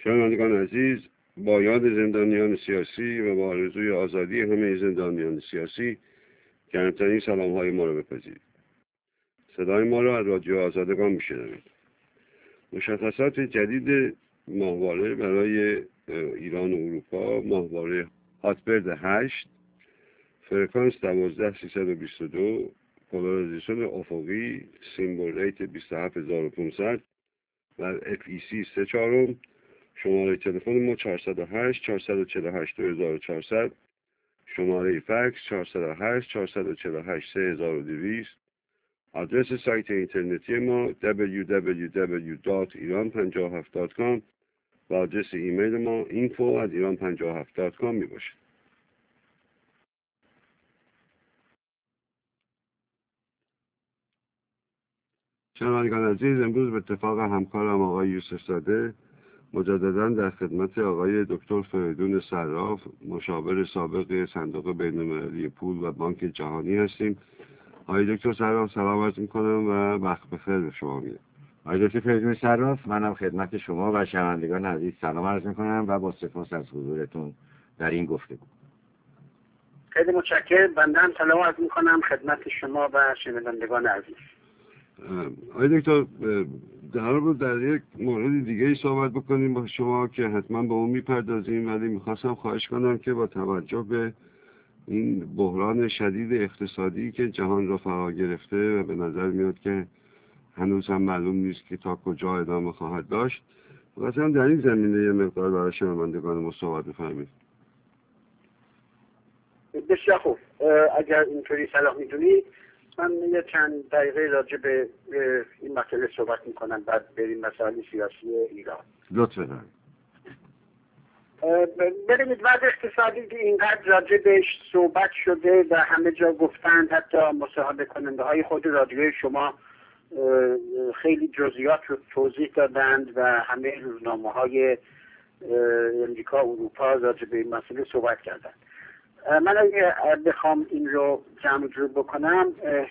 شنوندگان عزیز، با یاد زندانیان سیاسی و با آرزوی آزادی همه زندانیان سیاسی گرمترین سلام‌های ما را بپذیرید. صدای ما را از رادیو آزادگان میشنوید. مشخصات جدید ماهواره برای ایران و اروپا: ماهواره هاتبرد 8، فرکانس 12322، پولاریزیشن افقی، سیمبل ریت 27500 و FEC 3/4. شماره تلفن ما 408 448 2400، شماره فکس 408 448 3200. آدرس سایت اینترنتی ما www.iran57.com و آدرس ایمیل ما info@iran57.com می باشد. شنوندگان عزیز، امروز به اتفاق همکارم آقای یوسف زاده مجددا در خدمت آقای دکتر فریدون صراف، مشاور سابق صندوق بین‌المللی پول و بانک جهانی هستیم. آقای دکتر صراف سلام عرض می‌کنم و وقت بخیر به شما میگم. آقای دکتر فریدون صراف، منم خدمت شما و شنوندگان عزیز سلام عرض می‌کنم و با سپاس از حضورتون در این گفتگو. خیلی متشکرم. بنده هم سلام عرض می‌کنم خدمت شما و شنوندگان عزیز. آقای دکتر، قرار بود در یک مورد دیگه ای صحبت بکنیم با شما که حتما به اون میپردازیم، ولی میخواستم خواهش کنم که با توجه به این بحران شدید اقتصادی که جهان را فرا گرفته و به نظر میاد که هنوز هم معلوم نیست که تا کجا ادامه خواهد داشت، میخواستم در این زمینه یه مقدار برای شنوندگان ما صحبت بفرمایید. بسیار خوب. اگر اینطوری صلاح میدونید من یه چند دقیقه راجع به این مسئله صحبت میکنم، بعد بریم مسائل سیاسی ایران. لطفاً. ببینید، وضع اقتصادی که اینقدر راجع بهش صحبت شده و همه جا گفتند، حتی مصاحبه کننده های خود رادیوی شما خیلی جزئیات رو توضیح دادند و همه روزنامه های امریکا و اروپا راجع به این مسئله صحبت کردند. من اگه بخوام این رو جمع جور بکنم،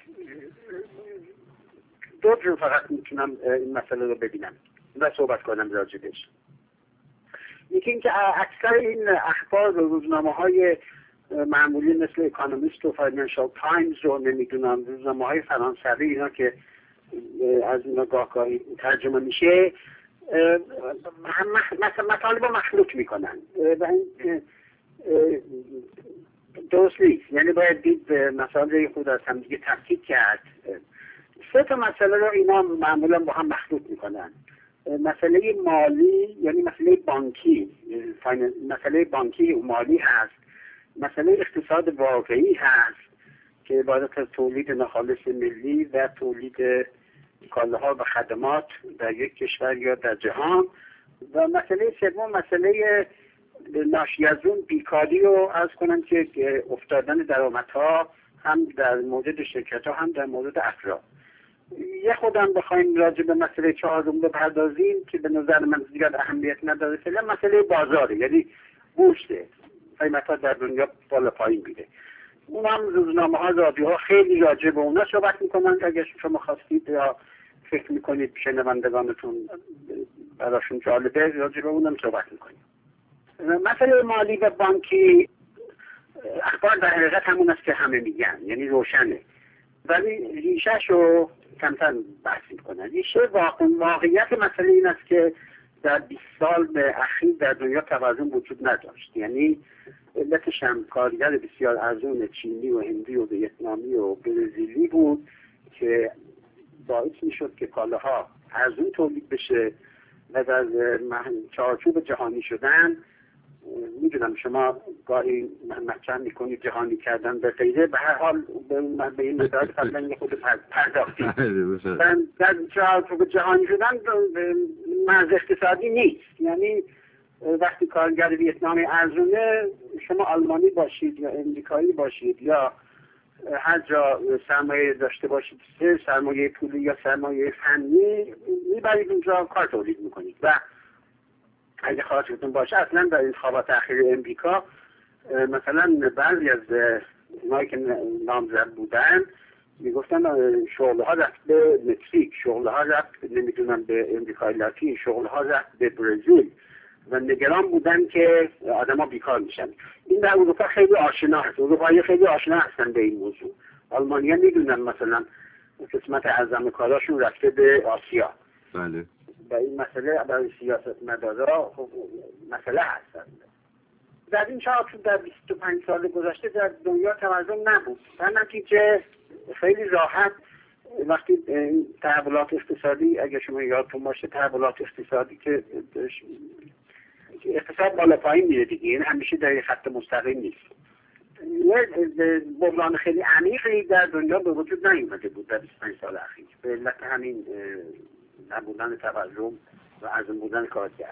دو جور فقط میتونم این مسئله رو ببینم و صحبت کنم راجبش. یکی اینکه اکثر این اخبار و روزنامه های معمولی مثل اکانومیست و فاینانشال تایمز رو نمیدونم، روزنامه های فرانسوی، اینا که از اینا گاهی ترجمه میشه، مطالب رو مخلوط میکنن و درست نیست. یعنی باید دید مسائل خود از هم دیگه تفکیک کرد. سه تا مسئله رو اینا معمولا با هم مخلوط میکنن. مسئله مالی، یعنی مسئله بانکی، مسئله بانکی و مالی هست. مسئله اقتصاد واقعی هست که عبارت از تولید ناخالص ملی و تولید کالاها و خدمات در یک کشور یا در جهان. و مسئله سوم مسئله ناشی از اون بیکاری رو عرض کنم که افتادن درآمدها هم در مورد شرکت ها هم در مورد افراد. یه خودم بخوایم راجع به مسئله چهارم بپردازیم که به نظر من زیاد اهمیت نداره، فعلا مسئله بازاره، یعنی بورسه، قیمت‌ها در دنیا بالا پایین میره. اون هم روزنامه ها، رادیوها خیلی راجع به اونا صحبت میکنن. اگر شما خواستید یا فکر میکنید شنوندگانتون براشون جالبه، راجع به اونم صحبت میکنیم. مسئله مالی و بانکی، اخبار در حقیقت همون است که همه میگن، یعنی روشنه، ولی ریشه‌ش رو کمتر بحث میکنن. ریشه واقعیت مسئله این است که در 20 سال اخیر در دنیا توازن وجود نداشت. یعنی علتش هم کارگر بسیار ارزون چینی و هندی و ویتنامی و برزیلی بود که باعث میشد که کالاها ارزون تولید بشه و در چارچوب جهانی شدن. میدونم شما گاهی مطرح میکنید جهانی کردن به غیره، به هر حال به این مسائل قبلا یه خود پرداختیم. در چارچوب جهانی شدن مرز اقتصادی نیست. یعنی وقتی کارگر ویتنامی ارزونه، شما آلمانی باشید یا امریکایی باشید یا هر جا سرمایه داشته باشید، سرمایه پولی یا سرمایه فنی، میبرید اونجا کار تولید میکنید. و اگه خواهدتون باشه، اصلا در انتخابات اخیر امریکا مثلا بعضی از اونایی که نامزد بودن میگفتن شغل ها رفت به مکزیک، شغل ها رفت نمیدونم به امریکای لاتین، شغل ها رفت به برزیل. و نگران بودن که آدما بیکار میشن. این در اروپا خیلی آشنا هست، اروپایی خیلی آشنا هستن به این موضوع. آلمانی‌ها میدونن مثلا قسمت اعظم کاراشون رفته به آسیا. بله. و این مسئله برای سیاستمدارا خب مسئله هست. در این در 25 سال گذشته در دنیا توازن نبود. در نتیجه خیلی راحت وقتی تحولات اقتصادی، اگر شما یادتون باشه تحولات اقتصادی که اقتصاد بالا پایین میره دیگه، این همیشه در خط مستقیم نیست. یه بحران خیلی عمیقی در دنیا به وجود نیومده بود در 25 سال اخیر به علت همین نبودن توازن و عظیم بودن کارگر.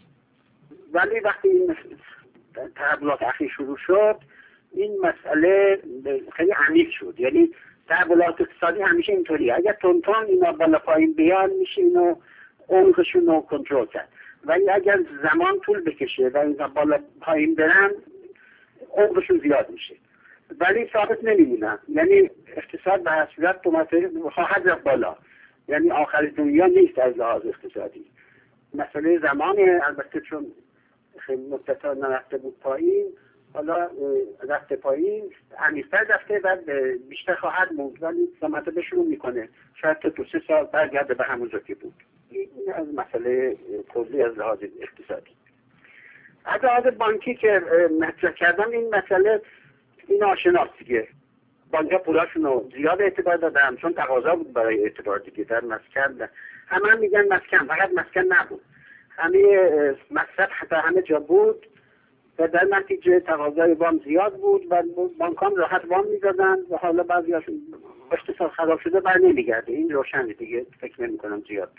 ولی وقتی این تحولات اخیر شروع شد این مسئله خیلی عمیق شد. یعنی تحولات اقتصادی همیشه اینطوریه، اگر تونتون اینا بالا پایین بیان میشه اینو عمقشون رو کنترل کرد، ولی اگر زمان طول بکشه و اینا بالا پایین برن عمقشون زیاد میشه ولی ثابت نمیمونن. یعنی اقتصاد به هر صورت خواهد رفت بالا، یعنی آخر دنیا نیست از لحاظ اقتصادی. مسئله زمانه، البته چون خیلی مدت‌ها نرفته بود پایین، حالا رفته پایین، عمیق‌تر رفته و بیشتر خواهد موند، ولی زمانه به شروع میکنه، شاید تا 2-3 سال برگرده به همون جا که بود. این از مسئله کلی از لحاظ اقتصادی. از لحاظ بانکی که مطرح کردم این مسئله این آشناست دیگه. بانک‌ها پولاشون رو زیاد اعتبار دادن چون تقاضا بود برای اعتبار دیگه. در مسکن همه میگن مسکن، فقط مسکن نبود، همه مصرف حتی همه جا بود و در نتیجه تقاضای وام زیاد بود و بانک‌ها راحت وام میدادن و حالا بعضیاشون اقتصاد خراب شده بر نمیگرده. این روشنه دیگه، فکر نمی‌کنم زیاد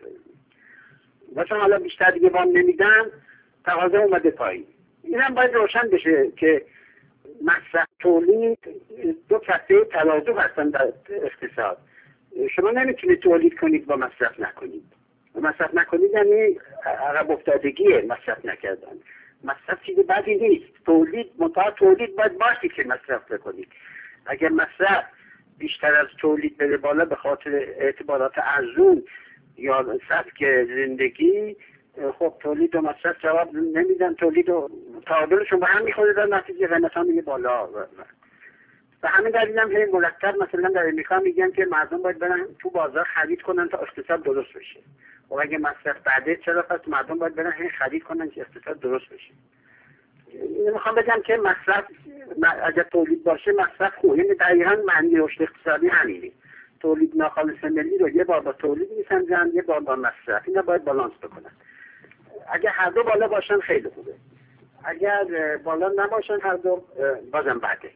و چون حالا بیشتر دیگه وام نمیدن تقاضا اومده پایین. این هم باید روشن بشه که مصرف تولید دو کسته ترازو هستن در اقتصاد. شما نمیتونید تولید کنید و مصرف نکنید. مصرف نکنید یعنی عقب افتادگیه مصرف نکردن. مصرف چیز بدی نیست. تولید باید باشی که مصرف بکنید. اگر مصرف بیشتر از تولید بره بالا به خاطر اعتبارات ارزون یا سبک زندگی، خب تولید و مصرف جواب نمیدن، تولید و تعادلشون به هم میخوره، در نتیجه قیمت‌ها میره بالا. و همین دلیل هم هی مرتب مثلا در امریکا میگن که مردم باید برن تو بازار خرید کنن تا اقتصاد درست بشه. و اگه مصرف بعده چرا پس مردم باید برن هی خرید کنن که اقتصاد درست بشه. میخوام بگم که مصرف اگه تولید باشه مصرف خوب، یعنی دقیقاً معنی رشد اقتصادی همینه. تولید ناخالص ملی رو یه بار با تولید میسنجن، یه بار با مصرف. اینا باید بالانس بکنن. اگه هر دو بالا باشن خیلی خوبه، اگر بالا نباشن هر دو بازم بده.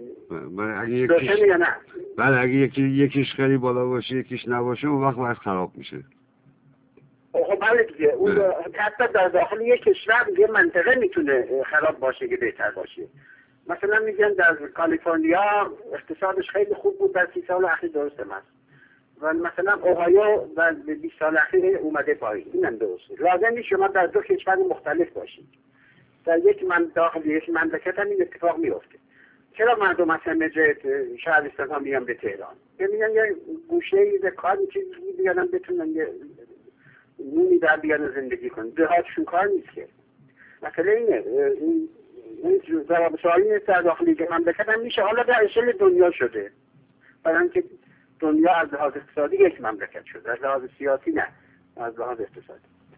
اگه یکیش خیلی بالا باشه یکیش نباشه اون وقت باید خراب میشه. خب بله دیگه، اون حتی در داخل یک کشور یه منطقه میتونه خراب باشه که بهتر باشه. مثلا میگن در کالیفرنیا اقتصادش خیلی خوب بود در 30 سال اخیر، درسته است. و مثلا اوهایو در 20 سال اخیر اومده پایین. اینم درسته. لازم نیست شما در دو کشور مختلف باشید. در داخل یک مملکت هم این اتفاق میفته. چرا مردم مثلا شهرستان ها میان به تهران؟ میگن یه گوشه به کار چیزی بیارن بتونن یه نونی در بیارن زندگی کنن. دهاتشون کار نیست که. مثلا اینه این جواب سوالی نیست در داخل یک مملکت هم میشه. حالا در اشل دنیا شده. برای اینکه دنیا از لحاظ اقتصادی یک مملکت شده، از لحاظ سیاسی نه، از لحاظ اقتصادی.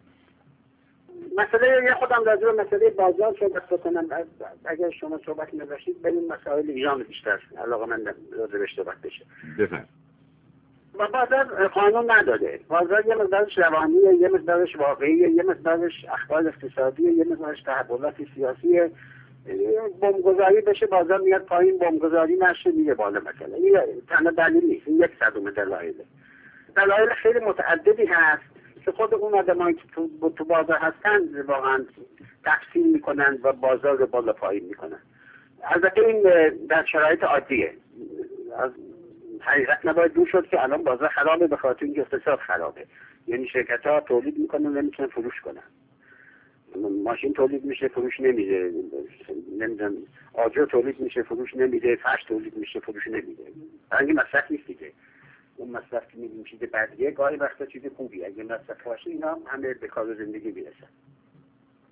مسئله خودم راجع به مسئله بازار صحبت کنم. اگر شما صحبت نداشتید بریم مسائل ایران بیشتر علاقه من راجع بهش صحبت بشه. بفرمایید. و بازار قانون نداره. بازار یه مقدارش روانیه، یه مقدارش واقعیه، یه مقدارش اخبار اقتصادیه، یه مقدارش تحولات سیاسیه. بمبگذاری بشه بازار میاد پایین، بمبگذاری نشه میره بالا. مثلا این تنها دلیل نیست، این 1/100 دلایله. دلایل خیلی متعددی هست که خود اون آدمایی که تو بازار هستن واقعا تفسیر میکنن و بازار رو بالا پایین میکنن. البته این در شرایط عادیه، از حقیقت نباید دور شد که الان بازار خرابه به خاطر اینکه اقتصاد خرابه. یعنی شرکت ها تولید میکنن نمیتونن فروش کنن، ماشین تولید میشه فروش نمیده، نمیدونم آجر تولید میشه فروش نمیده، فرش تولید میشه فروش نمیده. برای مصرف نیست دیگه. اون مصرف که میگیم چیز بدیه، گاهی وقتا چیز خوبیه. اگه مصرف باشه اینا همه به کار زندگی میرسن.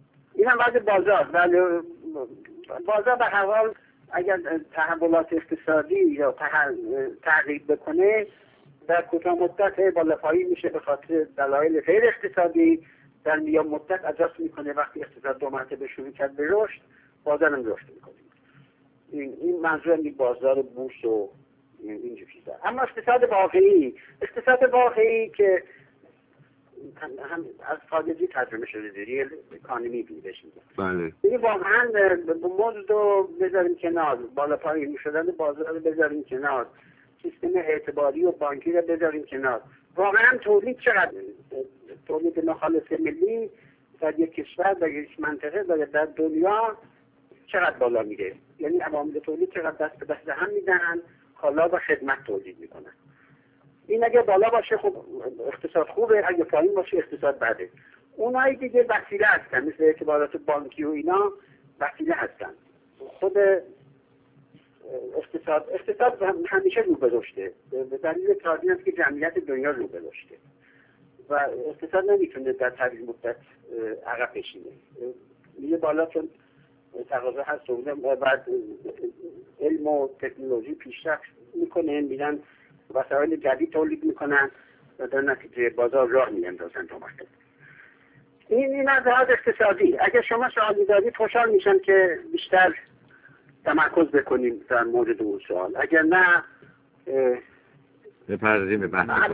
این هم وضع بازار. ولی بازار به هر حال اگر تحولات اقتصادی یا تغییر بکنه در کوتاه مدت بالافایی میشه به خاطر دلایل غیر اقتصادی، در میان مدت ادجاست میکنه. وقتی اقتصاد 2 مرتبه شروع کرد به رشد، بازار هم رشد میکنه. این منظور این بازار بورس و اینجور چیزا. اما اقتصاد واقعی که هم از خارجی ترجمه شده ریل اکانومی بهش میگن. بله. این واقعا مزد رو بذاریم کنار، بالا پایین شدن بازار رو بذاریم کنار، سیستم اعتباری و بانکی رو بذاریم کنار. واقعا تولید چقدر، تولید ناخالص ملی در یک کشور، در یک منطقه، در دنیا چقدر بالا میره؟ یعنی عوامل تولید چقدر دست به دست هم میدن، کالا و خدمت تولید میکنن. این اگه بالا باشه خب اقتصاد خوبه، اگه پایین باشه اقتصاد بده. اونایی دیگه وسیله هستن، مثل اعتبارات بانکی و اینا وسیله هستن. خود اقتصاد همیشه رو به رشده، به دلیل کاری است که جمعیت دنیا رو به رشده و اقتصاد نمیتونه در طویل مدت عقب بشینه. میگه بالا چون تقاضا هست و بعد علم و تکنولوژی پیشرفت میکنه، میرن وسایل جدید تولید میکنن و در نتیجه بازار راه میاندازن تا وقت. این از لحاظ اقتصادی. اگر شما سوالی دارید خوشحال میشم که بیشتر تمرکز بکنیم در مورد اون سوال. اگر نه بپردازیم به بحث.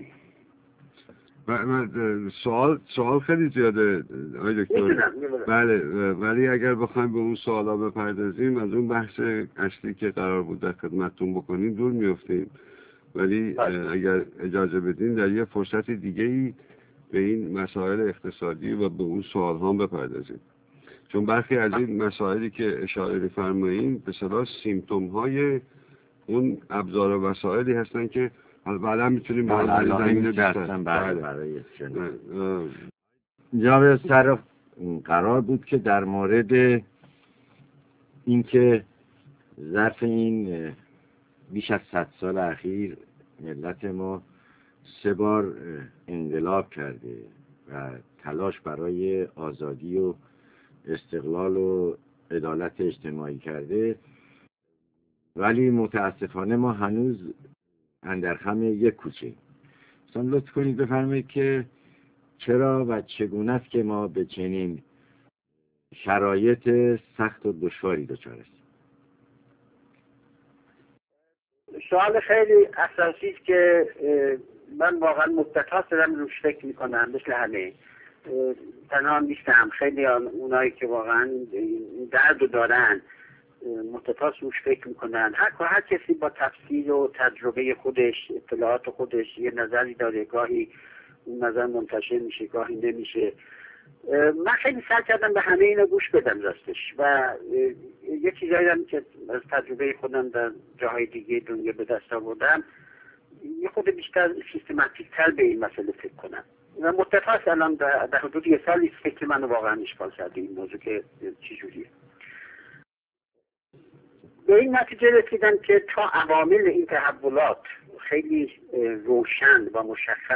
سوال خیلی زیاده آقای دکتر. بله، ولی اگر بخوایم به اون سوالا بپردازیم از اون بحث اصلی که قرار بود در خدمتتون بکنیم دور میافتیم. ولی اگر اجازه بدین در یه فرصت دیگه‌ای به این مسائل اقتصادی و به اون سوال هم بپردازیم، چون برخی از این مسائلی که اشاره فرمایین به اصطلاح سیمپتوم های اون ابزار و وسایلی هستن که بعدا میتونیم برای جناب صرف قرار بود که در مورد اینکه ظرف این بیش از 100 سال اخیر ملت ما 3 بار انقلاب کرده و تلاش برای آزادی و استقلال و عدالت اجتماعی کرده، ولی متاسفانه ما هنوز اندر خم یک کوچه. مثلا لطف کنید بفرمایید که چرا و چگونه است که ما به چنین شرایط سخت و دشواری دچار هستیم؟ سوال خیلی اساسی است که من واقعا مدت‌ها دارم روش فکر می‌کنم. مثل همه تنها نیستم، خیلی اونایی که واقعا این درد رو دارن مدت‌ها روش فکر می‌کنن. هر کسی با تفصیل و تجربه خودش، اطلاعات خودش یه نظری داره، گاهی اون نظر منتشر میشه گاهی نمیشه. من خیلی سعی کردم به همه اینا گوش بدم راستش و یه چیزایی هم که از تجربه خودم در جاهای دیگه دنیا به دست آوردم یه خود بیشتر سیستماتیک‌تر به این مسئله فکر کنم و متفاوت الان در حدود 1 سالی فکر منو واقعا اشغال کرده این موضوع که چجوریه. به این نتیجه رسیدم که تا عوامل این تحولات خیلی روشن و مشخص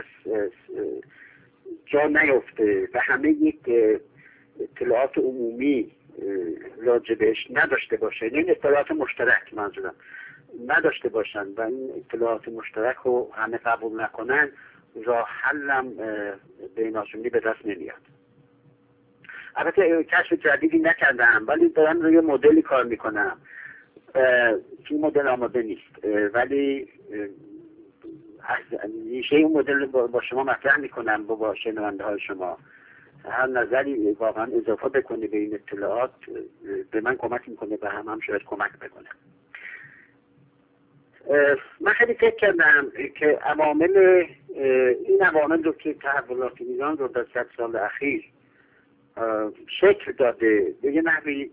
جا نیفته و همه یک اطلاعات عمومی راجبش نداشته باشه، این اطلاعات مشترک منظورم نداشته باشن و این اطلاعات مشترک رو همه قبول نکنن، راه حلم بین‌آشوبی به دست نمیاد. البته کشف جدیدی نکردم ولی دارم روی مدلی کار میکنم که مدل آماده نیست، ولی ریشه اون مدل با شما مطرح میکنم با شنونده های شما. هر نظری واقعا اضافه بکنه به این اطلاعات به من کمک میکنه، به هم شاید کمک بکنه. من خیلی فکر کردم که این عوامل رو که تحولات ایران رو در 100 سال اخیر شکل داده به یه نحوی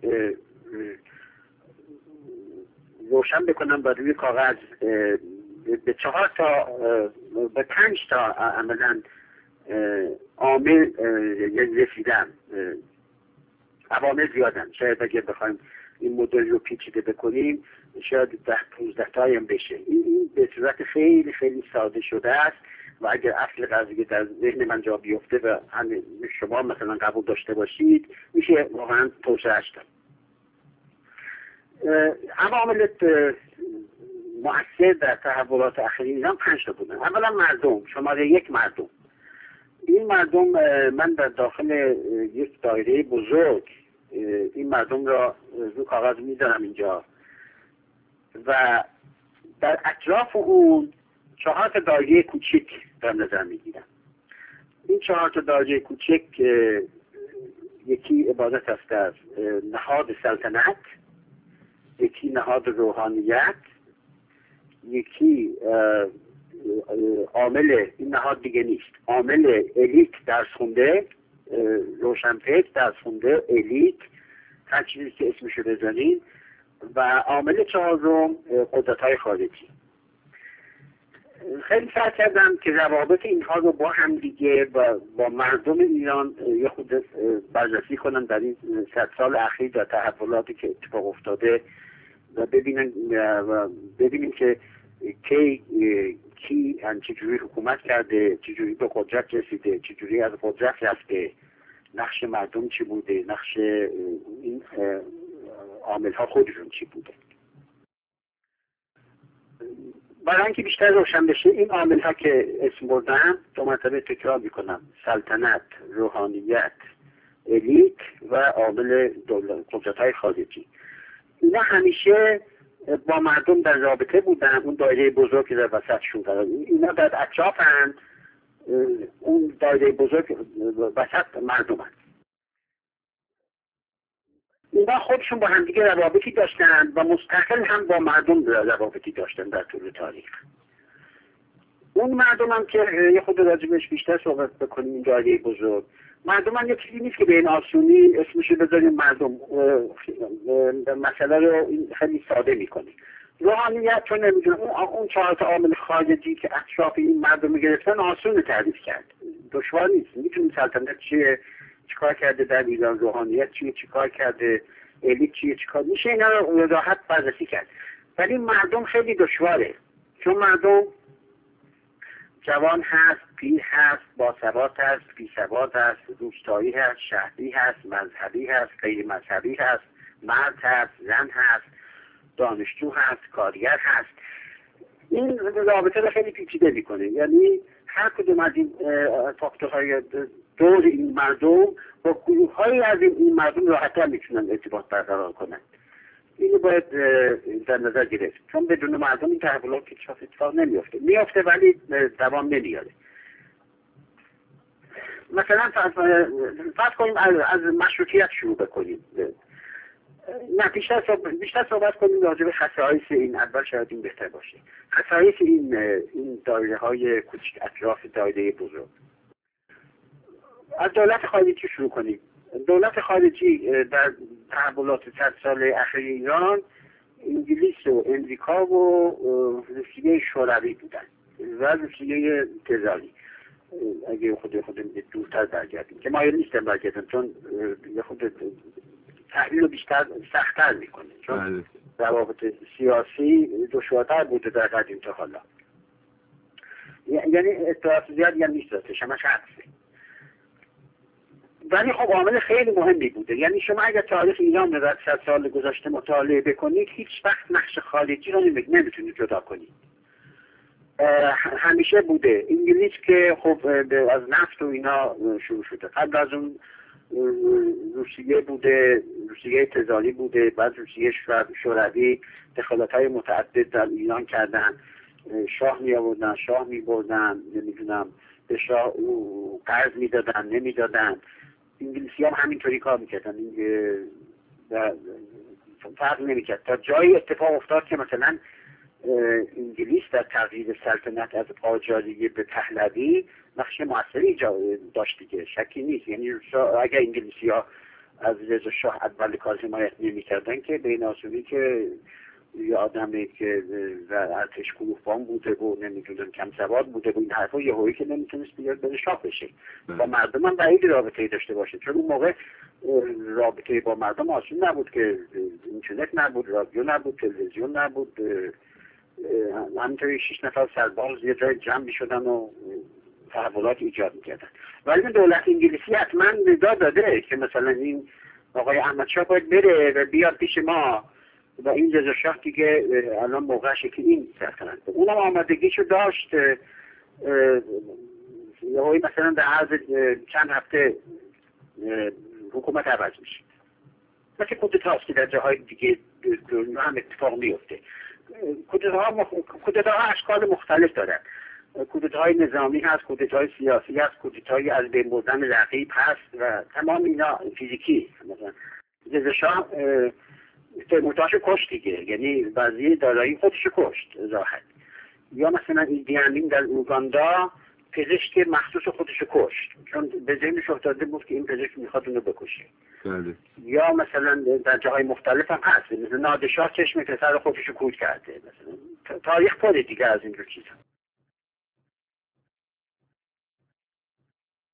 روشن بکنم با روی کاغذ به 4 تا به 5 تا عملاً عامل رسیدم. عوامل زیادن، شاید اگه بخوایم این مدل رو پیچیده بکنیم شاید 10-15 تایی هم بشه. این به صورت خیلی خیلی ساده شده است و اگر اصل قضیه در ذهن من جا بیفته و همین شما مثلا قبول داشته باشید میشه واقعا توسعه‌اش داد. عوامل مؤثر در تحولات اخیر ایران 5 تا بودن. اولا مردم، شماره 1 مردم. این مردم، من در داخل یک دایره بزرگ این مردم را رو کاغذ میذارم اینجا و در اطراف اون 4 تا دایره کوچک در نظر میگیرم. این 4 تا دایره کوچک یکی عبارت است از نهاد سلطنت، یکی نهاد روحانیت، یکی عامل، این نهاد دیگه نیست، عامل الیت درس خونده، روشنفکر درس خونده، الیت، هر چیزی که اسمشو بزنید، و عامل 4 قدرت‌های خارجی. خیلی سعی کردم که روابط اینها رو با هم دیگه و با مردم ایران یه خود بررسی کنم در این 100 سال اخیر در تحولاتی که اتفاق افتاده و ببینیم که کی چجوری حکومت کرده، چجوری به قدرت رسیده، چجوری از قدرت رفته، نقش مردم چی بوده، نقش این عامل ها خودشون چی بوده. برای اینکه بیشتر روشن بشه این عامل ها که اسم بردم 2 مرتبه تکرار میکنم: سلطنت، روحانیت، الیت و عامل قدرت های خارجی. اینا همیشه با مردم در رابطه بودن. اون دایره بزرگ که در وسطشون قرار، اینا در اطرافن، اون دایره بزرگ وسط مردمن. اینا خودشون با همدیگه روابطی داشتن و مستقل هم با مردم روابطی داشتن در طول تاریخ. اون مردم هم که یه خود راجبش بیشتر صحبت بکنیم، این دایره بزرگ، مردم هم یه چیزی نیست که به این آسونی اسمشو بذاریم مردم. مسئله رو خیلی ساده میکنیم. روحانیت چون نمیدونم اون 4 تا عامل خارجی که اطراف این مردم گرفتن آسون تعریف کرد، دشوار نیست. میتونیم سلطنت چیه، چیکار کرده در ایران، روحانیت چیه، چیکار کرده، الیت چیه، چیکار، میشه اینا رو راحت بررسی کرد. ولی مردم خیلی دشواره، چون مردم جوان هست، پیر هست، باسواد هست، بیسواد هست، روستایی هست، شهری هست، مذهبی هست، غیر مذهبی هست، مرد هست، زن هست، دانشجو هست، کارگر هست. این رابطه رو خیلی پیچیده میکنه. یعنی هر کدوم از این فاکتورهای دور این مردم با گروه‌هایی از این مردم راحت‌تر میتونن ارتباط برقرار کنن. اینو باید در نظر گرفت، چون بدون مردم این تحولات که اتفاق میفته ولی دوام نمیاره. مثلا فرض کنیم از مشروطیت شروع بکنیم. نه، بیشتر صحبت کنیم راجع به خصایص این. اول شاید این بهتر باشه. خصایص این دایره‌های کوچک اطراف دایره بزرگ. از دولت خارجی شروع کنیم. دولت خارجی در تحولات 100 سال اخیر ایران انگلیس و امریکا و روسیه شوروی بودن و روسیه تزاری. اگه خود دورتر برگردیم که مایل نیستم برگردم، چون خود تحلیل رو بیشتر سخت‌تر میکنه، چون روابط سیاسی دشوارتر بوده در قدیم تا حالا. یعنی اطلاعات زیادی هم نیست داشتش، همش حدسه. ولی خب عامل خیلی مهمی بوده. یعنی شما اگر تاریخ ایران رو 100 سال گذشته مطالعه بکنید، هیچ وقت نقش خارجی رو نمیتونید جدا کنید. همیشه بوده. انگلیس که خب از نفت و اینا شروع شده، قبل از اون روسیه بوده، روسیه تزاری بوده، بعد روسیه شوروی دخالت‌های متعدد در ایران کردن، شاه می آوردن، شاه می بردن، نمیدونم به شاه قرض میدادن، نمیدادن. انگلیسی هم همینطوری کار میکردن، فرق نمیکرد تا جایی اتفاق افتاد که مثلا انگلیس در تغییر سلطنت از قاجاریه به پهلوی نقش موثری داشت دیگه، شکی نیست. یعنی اگر انگلیسی ها از رضا شاه اول کار حمایت نمیکردن که به این آسونی که یه آدمی که در ارتش گروهبان بوده و نمیدونم کم سواد بوده و این حرفا یه هایی که نمیتونست بیاد بره شاه بشه با مردم هم بعید رابطه‌ای داشته باشه، چون اون موقع رابطه با مردم آسون نبود که اینترنت نبود، رادیو نبود، تلویزیون نبود، همینطوری 6 نفر سرباز یه جای جمع می‌شدن و تحولات ایجاد می‌کردن. ولی دولت انگلیسی حتما ندا داده که مثلا این آقای احمدشاه باید بره و بیاد پیش ما و این رضا شاه دیگه الان موقعشه که این سلطنت. اونم آمادگیشو داشت. یهویی مثلا در عرض چند هفته حکومت عوض میشه. مثل کودتاست که در جاهای دیگه دنیا هم اتفاق میفته. کودتاها اشکال مختلف دارن. کودتاهای نظامی هست، کودتاهای سیاسی هست، کودتاهای از بین بردن رقیب هست و تمام اینا فیزیکی. مثلا رضا شاه تیمورتاشو کشت دیگه، یعنی بعضی دارایی خودشو کشت راحت. یا مثلا ایدی امین در اوگاندا پزشک مخصوص خودشو کشت چون به ذهنش افتاده بود که این پزشک میخواد اونو بکشه. بله. یا مثلا در جاهای مختلف هم هست، مثلا نادرشاه چشم پسر خودشو کور کرده. مثلا تاریخ پر دیگه از اینجور چیزا.